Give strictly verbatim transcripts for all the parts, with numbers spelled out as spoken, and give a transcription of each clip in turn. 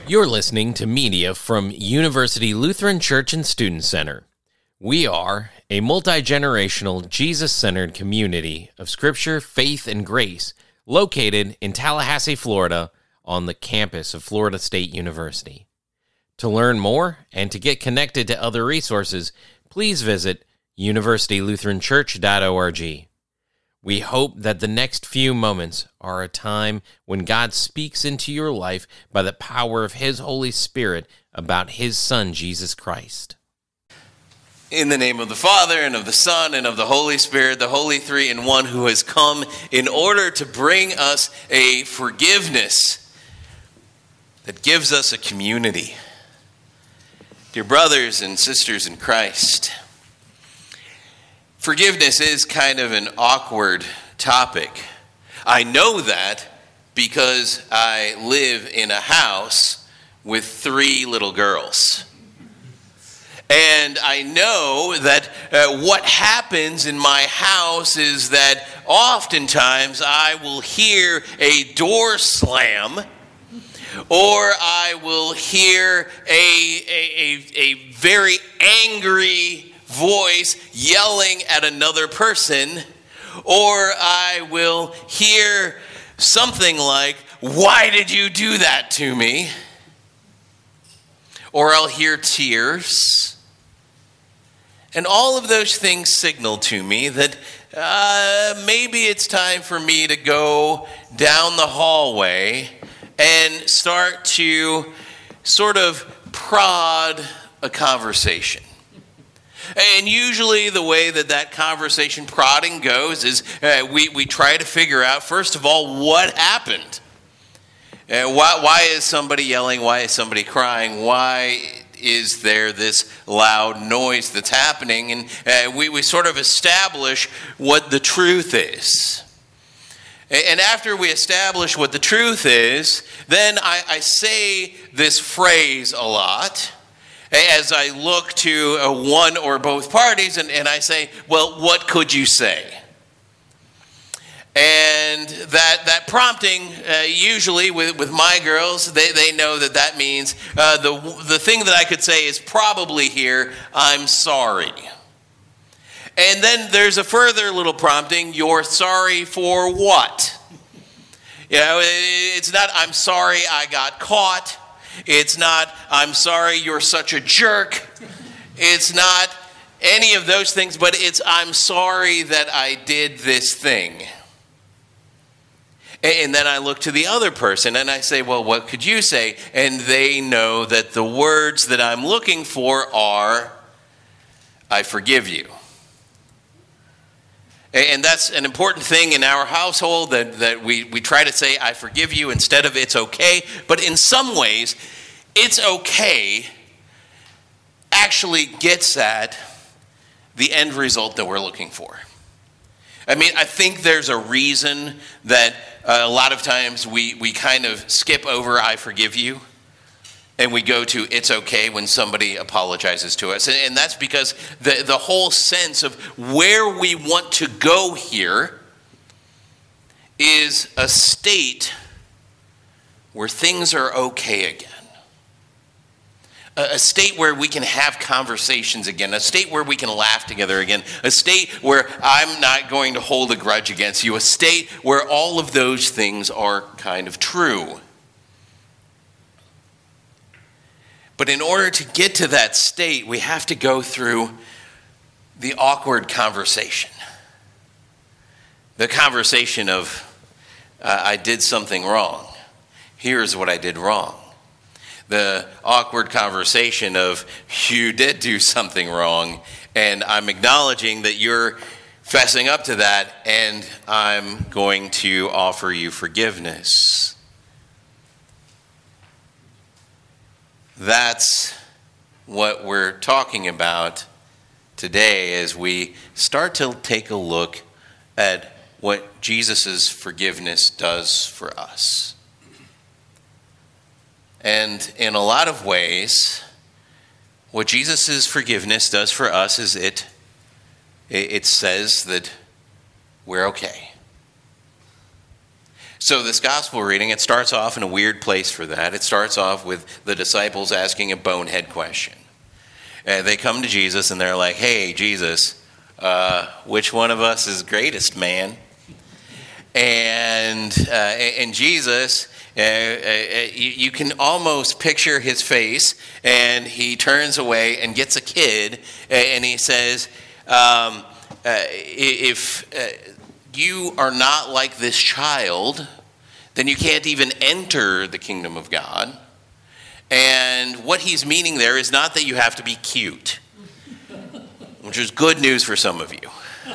You're listening to media from University Lutheran Church and Student Center. We are a multi-generational, Jesus-centered community of Scripture, faith, and grace located in Tallahassee, Florida, on the campus of Florida State University. To learn more and to get connected to other resources, please visit university lutheran church dot org. We hope that the next few moments are a time when God speaks into your life by the power of His Holy Spirit about His Son, Jesus Christ. In the name of the Father, and of the Son, and of the Holy Spirit, the Holy Three in One, who has come in order to bring us a forgiveness that gives us a community. Dear brothers and sisters in Christ, forgiveness is kind of an awkward topic. I know that because I live in a house with three little girls. And I know that uh, what happens in my house is that oftentimes I will hear a door slam, or I will hear a, a, a, a very angry voice yelling at another person, or I will hear something like, "Why did you do that to me?" Or I'll hear tears. And all of those things signal to me that uh, maybe it's time for me to go down the hallway and start to sort of prod a conversation. And usually the way that that conversation prodding goes is uh, we, we try to figure out, first of all, what happened. Uh, why, why is somebody yelling? Why is somebody crying? Why is there this loud noise that's happening? And uh, we, we sort of establish what the truth is. And after we establish what the truth is, then I, I say this phrase a lot as I look to uh, one or both parties, and, and I say, well, what could you say? And that that prompting, uh, usually with, with my girls, they, they know that that means uh, the, the thing that I could say is probably here, I'm sorry. And then there's a further little prompting, you're sorry for what? You know, it's not, I'm sorry I got caught. It's not, I'm sorry you're such a jerk. It's not any of those things, but it's, I'm sorry that I did this thing. And then I look to the other person and I say, well, what could you say? And they know that the words that I'm looking for are, I forgive you. And that's an important thing in our household, that, that we, we try to say, I forgive you, instead of it's okay. But in some ways, it's okay actually gets at the end result that we're looking for. I mean, I think there's a reason that uh, a lot of times we, we kind of skip over I forgive you, and we go to it's okay when somebody apologizes to us. And, and that's because the, the whole sense of where we want to go here is a state where things are okay again. A state where we can have conversations again, a state where we can laugh together again, a state where I'm not going to hold a grudge against you, a state where all of those things are kind of true. But in order to get to that state, we have to go through the awkward conversation. The conversation of, uh, I did something wrong. Here's what I did wrong. The awkward conversation of, you did do something wrong, and I'm acknowledging that you're fessing up to that, and I'm going to offer you forgiveness. That's what we're talking about today as we start to take a look at what Jesus' forgiveness does for us. And in a lot of ways, what Jesus' forgiveness does for us is it, it says that we're okay. So this gospel reading, it starts off in a weird place for that. It starts off with the disciples asking a bonehead question. Uh, they come to Jesus and they're like, hey, Jesus, uh, which one of us is greatest, man? And uh, and Jesus, uh, uh, you, you can almost picture his face, and he turns away and gets a kid, and he says, um, uh, if uh, you are not like this child, then you can't even enter the kingdom of God. And what he's meaning there is not that you have to be cute, which is good news for some of you.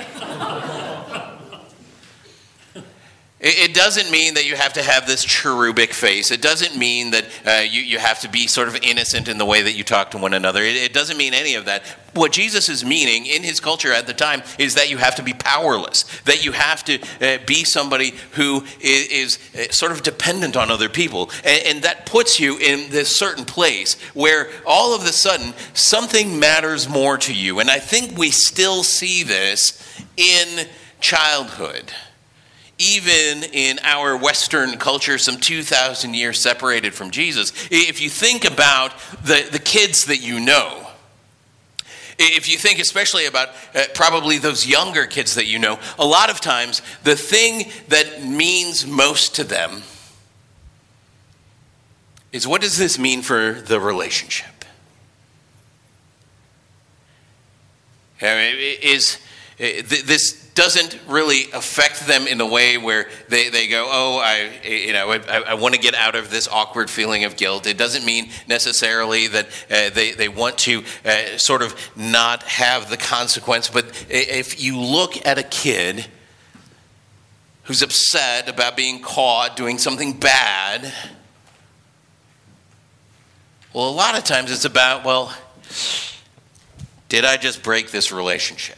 It doesn't mean that you have to have this cherubic face. It doesn't mean that uh, you, you have to be sort of innocent in the way that you talk to one another. It, it doesn't mean any of that. What Jesus is meaning in his culture at the time is that you have to be powerless, that you have to uh, be somebody who is, is uh, sort of dependent on other people. And, and that puts you in this certain place where all of a sudden something matters more to you. And I think we still see this in childhood. Even in our Western culture, some two thousand years separated from Jesus, if you think about the, the kids that you know, if you think especially about uh, probably those younger kids that you know, a lot of times the thing that means most to them is, what does this mean for the relationship? I mean, is this doesn't really affect them in a way where they, they go, oh, I you know I, I want to get out of this awkward feeling of guilt. It doesn't mean necessarily that uh, they, they want to uh, sort of not have the consequence. But if you look at a kid who's upset about being caught doing something bad, well, a lot of times it's about, well, did I just break this relationship?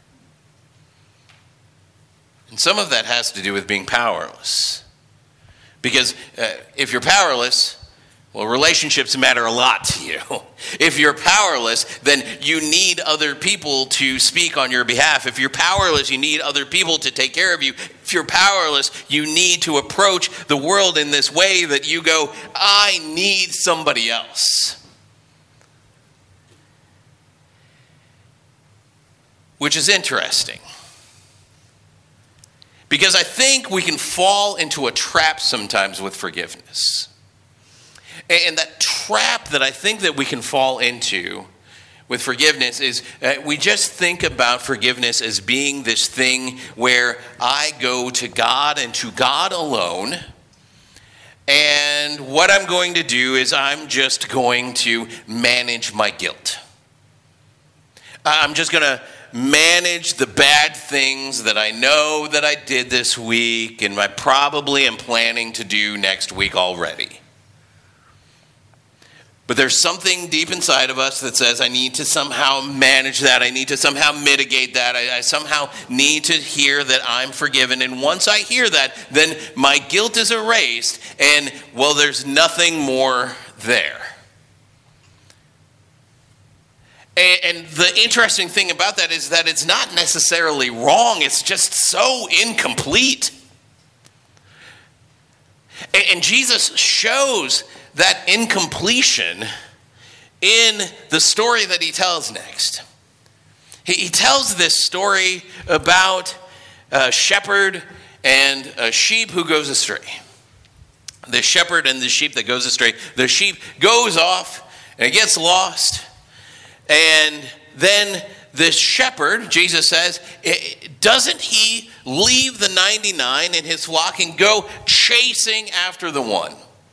And some of that has to do with being powerless. Because uh, if you're powerless, well, relationships matter a lot to you. If you're powerless, then you need other people to speak on your behalf. If you're powerless, you need other people to take care of you. If you're powerless, you need to approach the world in this way that you go, I need somebody else. Which is interesting. Because I think we can fall into a trap sometimes with forgiveness. And that trap that I think that we can fall into with forgiveness is uh, we just think about forgiveness as being this thing where I go to God and to God alone, and what I'm going to do is I'm just going to manage my guilt. I'm just going to manage the bad things that I know that I did this week and I probably am planning to do next week already. But there's something deep inside of us that says I need to somehow manage that. I need to somehow mitigate that. I, I somehow need to hear that I'm forgiven. And once I hear that, then my guilt is erased and, well, there's nothing more there. And the interesting thing about that is that it's not necessarily wrong. It's just so incomplete. And Jesus shows that incompletion in the story that he tells next. He tells this story about a shepherd and a sheep who goes astray. The shepherd and the sheep that goes astray. The sheep goes off and it gets lost. And then this shepherd, Jesus says, doesn't he leave the ninety-nine in his flock and go chasing after the one?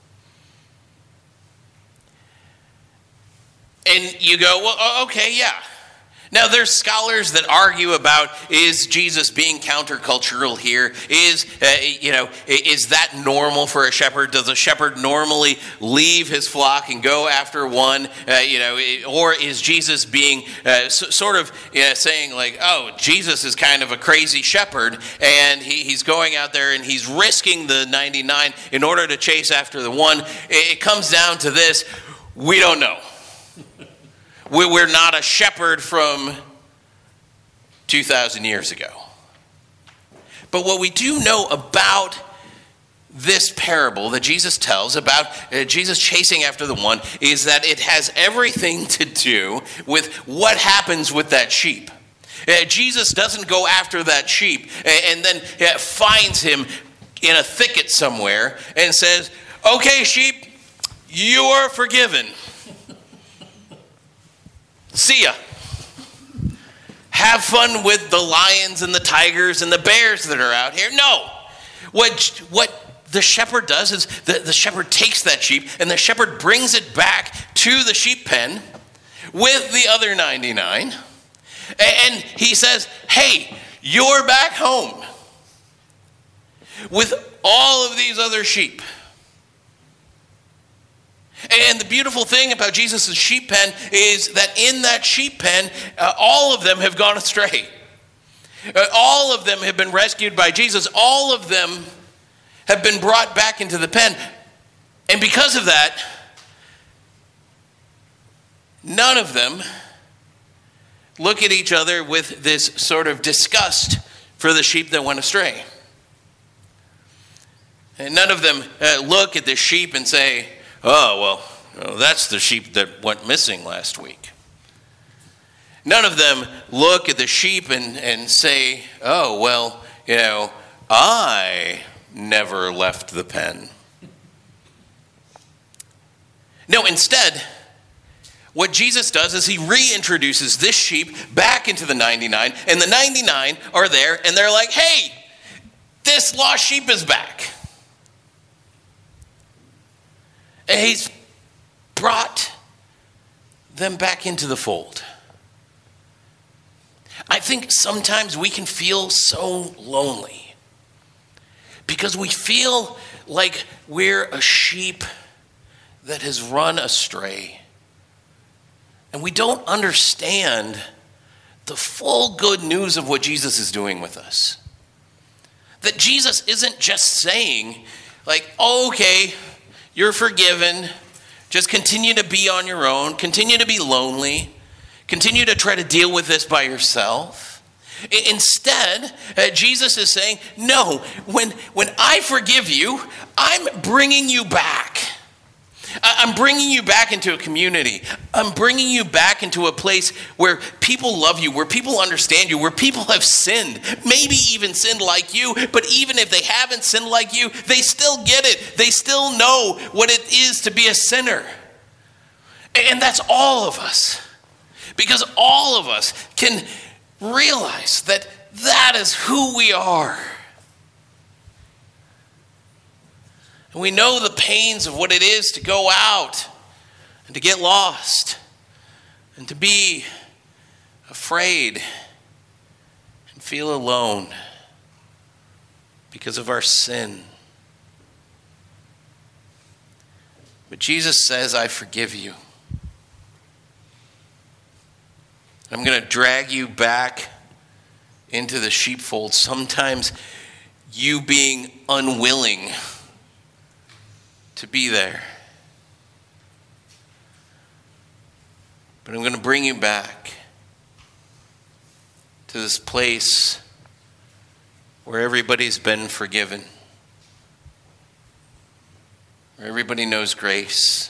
And you go, well, okay, yeah. Now, there's scholars that argue about, is Jesus being countercultural here? Is, uh, you know, is that normal for a shepherd? Does a shepherd normally leave his flock and go after one? Uh, you know, or is Jesus being uh, so, sort of you know, saying like, oh, Jesus is kind of a crazy shepherd, and he, he's going out there and he's risking the ninety-nine in order to chase after the one? It comes down to this: we don't know. We're not a shepherd from two thousand years ago. But what we do know about this parable that Jesus tells about uh, Jesus chasing after the one is that it has everything to do with what happens with that sheep. Uh, Jesus doesn't go after that sheep and, and then uh, finds him in a thicket somewhere and says, "Okay, sheep, you are forgiven. See ya. Have fun with the lions and the tigers and the bears that are out here." No. What, what the shepherd does is the, the shepherd takes that sheep and the shepherd brings it back to the sheep pen with the other ninety-nine. And he says, "Hey, you're back home with all of these other sheep." And the beautiful thing about Jesus' sheep pen is that in that sheep pen, uh, all of them have gone astray. Uh, all of them have been rescued by Jesus. All of them have been brought back into the pen. And because of that, none of them look at each other with this sort of disgust for the sheep that went astray. And none of them uh, look at the sheep and say, "Oh, well, oh, that's the sheep that went missing last week." None of them look at the sheep and, and say, "Oh, well, you know, I never left the pen." No, instead, what Jesus does is he reintroduces this sheep back into the ninety-nine, and the ninety-nine are there, and they're like, "Hey, this lost sheep is back." And he's brought them back into the fold. I think sometimes we can feel so lonely because we feel like we're a sheep that has run astray. And we don't understand the full good news of what Jesus is doing with us. That Jesus isn't just saying, like, "Oh, okay, you're forgiven. Just continue to be on your own. Continue to be lonely. Continue to try to deal with this by yourself." Instead, uh, Jesus is saying, "No, when, when I forgive you, I'm bringing you back. I'm bringing you back into a community. I'm bringing you back into a place where people love you, where people understand you, where people have sinned, maybe even sinned like you, but even if they haven't sinned like you, they still get it. They still know what it is to be a sinner." And that's all of us. Because all of us can realize that that is who we are. And we know the pains of what it is to go out and to get lost and to be afraid and feel alone because of our sin. But Jesus says, "I forgive you. I'm going to drag you back into the sheepfold." Sometimes you being unwilling to be there. But I'm going to bring you back to this place where everybody's been forgiven, where everybody knows grace.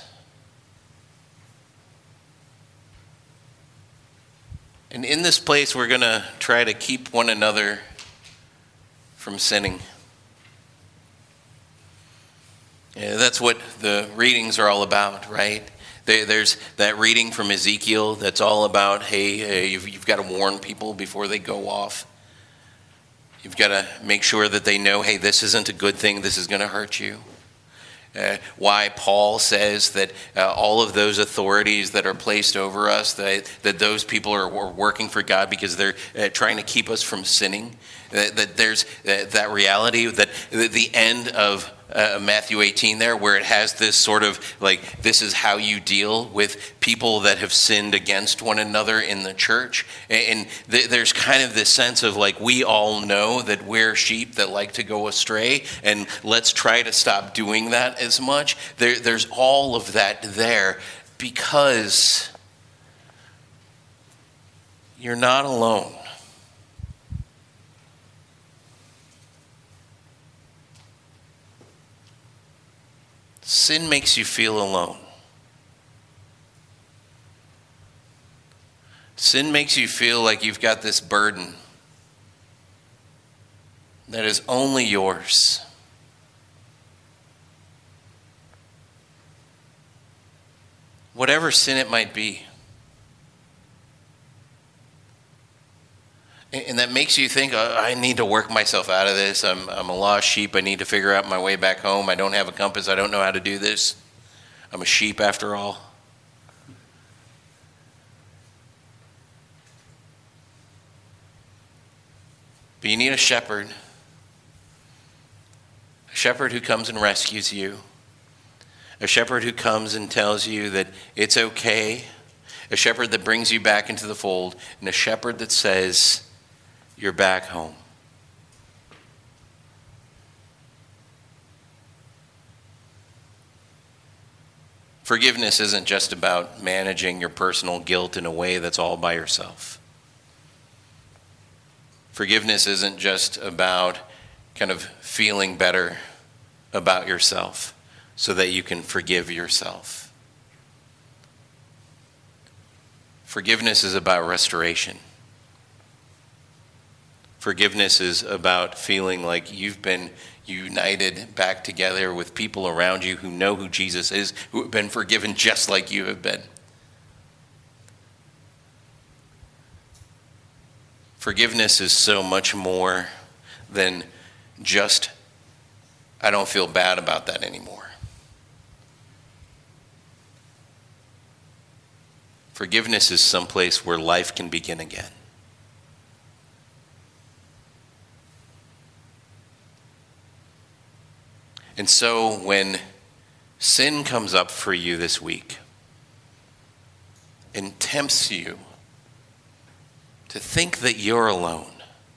And in this place, we're going to try to keep one another from sinning. Yeah, that's what the readings are all about, right? There's that reading from Ezekiel that's all about, hey, you've, you've got to warn people before they go off. You've got to make sure that they know, hey, this isn't a good thing. This is going to hurt you. Uh, why Paul says that uh, all of those authorities that are placed over us, that, that those people are, are working for God because they're uh, trying to keep us from sinning. That, that there's uh, that reality that the end of uh, Matthew eighteen there, where it has this sort of like, this is how you deal with people that have sinned against one another in the church. And th- there's kind of this sense of like, we all know that we're sheep that like to go astray, and let's try to stop doing that as much. There, there's all of that there because you're not alone. Sin makes you feel alone. Sin makes you feel like you've got this burden that is only yours. Whatever sin it might be. And that makes you think, oh, I need to work myself out of this. I'm, I'm a lost sheep. I need to figure out my way back home. I don't have a compass. I don't know how to do this. I'm a sheep after all. But you need a shepherd. A shepherd who comes and rescues you. A shepherd who comes and tells you that it's okay. A shepherd that brings you back into the fold. And a shepherd that says, you're back home. Forgiveness isn't just about managing your personal guilt in a way that's all by yourself. Forgiveness isn't just about kind of feeling better about yourself so that you can forgive yourself. Forgiveness is about restoration. Forgiveness is about feeling like you've been united back together with people around you who know who Jesus is, who have been forgiven just like you have been. Forgiveness is so much more than just, I don't feel bad about that anymore. Forgiveness is someplace where life can begin again. And so when sin comes up for you this week and tempts you to think that you're alone,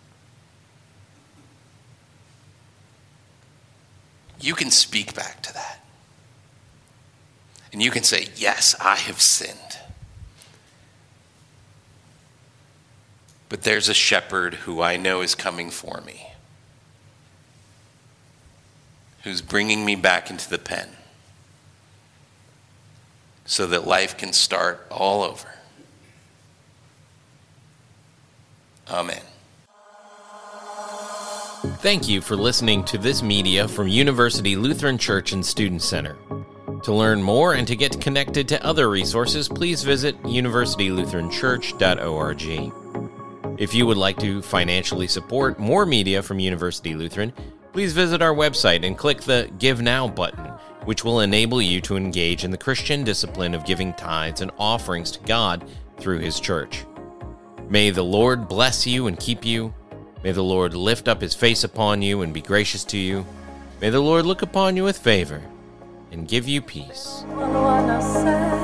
you can speak back to that. And you can say, yes, I have sinned. But there's a shepherd who I know is coming for me, who's bringing me back into the pen so that life can start all over. Amen. Thank you for listening to this media from University Lutheran Church and Student Center. To learn more and to get connected to other resources, please visit university lutheran church dot org. If you would like to financially support more media from University Lutheran, please visit our website and click the Give Now button, which will enable you to engage in the Christian discipline of giving tithes and offerings to God through His church. May the Lord bless you and keep you. May the Lord lift up His face upon you and be gracious to you. May the Lord look upon you with favor and give you peace.